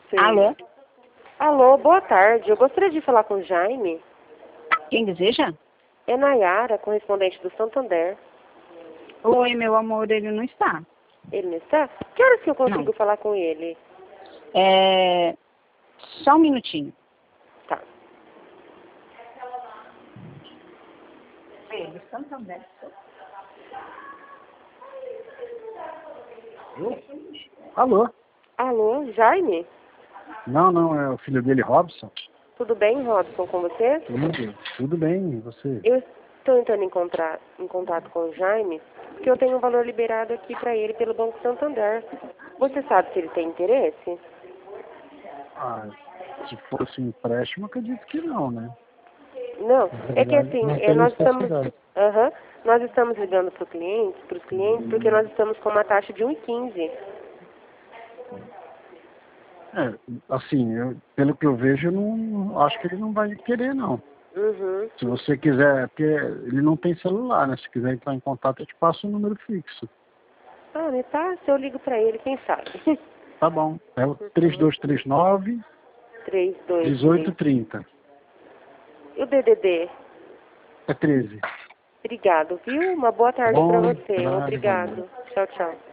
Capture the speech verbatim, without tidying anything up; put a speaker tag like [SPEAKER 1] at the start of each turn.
[SPEAKER 1] Sei.
[SPEAKER 2] Alô?
[SPEAKER 1] Alô, boa tarde. Eu gostaria de falar com o Jaime.
[SPEAKER 2] Quem deseja?
[SPEAKER 1] É Nayara, correspondente do Santander.
[SPEAKER 2] Oi, meu amor, ele não está.
[SPEAKER 1] Ele não está? Que horas que eu consigo
[SPEAKER 2] Não.
[SPEAKER 1] falar com ele?
[SPEAKER 2] É... Só um minutinho.
[SPEAKER 1] Tá.
[SPEAKER 2] Ele, Santander.
[SPEAKER 3] Alô?
[SPEAKER 1] Alô, Jaime?
[SPEAKER 3] Não, não, é o filho dele, Robson.
[SPEAKER 1] Tudo bem, Robson, com você?
[SPEAKER 3] Tudo, tudo bem, e você?
[SPEAKER 1] Eu estou entrando em, contra... em contato com o Jaime porque eu tenho um valor liberado aqui para ele pelo Banco Santander. Você sabe se ele tem interesse?
[SPEAKER 3] Ah, se fosse um empréstimo, acredito que não, né?
[SPEAKER 1] Não,
[SPEAKER 3] Na
[SPEAKER 1] é que
[SPEAKER 3] verdade,
[SPEAKER 1] assim,
[SPEAKER 3] não
[SPEAKER 1] é,
[SPEAKER 3] tem
[SPEAKER 1] nós estamos,
[SPEAKER 3] necessidade.
[SPEAKER 1] aham, nós estamos ligando para os clientes, para os clientes, porque nós estamos com uma taxa de um vírgula quinze.
[SPEAKER 3] É, assim, eu, pelo que eu vejo, eu não acho que ele não vai querer, não.
[SPEAKER 1] Uhum.
[SPEAKER 3] Se você quiser, porque ele não tem celular, né? Se quiser entrar em contato, eu te passo o número fixo.
[SPEAKER 1] Ah, me passa, eu ligo para ele, quem sabe?
[SPEAKER 3] Tá bom. É o três dois três nove,
[SPEAKER 1] três, dois,
[SPEAKER 3] dezoito
[SPEAKER 1] três.
[SPEAKER 3] trinta.
[SPEAKER 1] E o D D D?
[SPEAKER 3] É treze.
[SPEAKER 1] Obrigado, viu? Uma boa
[SPEAKER 3] Tá
[SPEAKER 1] tarde para
[SPEAKER 3] bom?
[SPEAKER 1] você.
[SPEAKER 3] Nada, igualmente.
[SPEAKER 1] Obrigado. Tchau, tchau.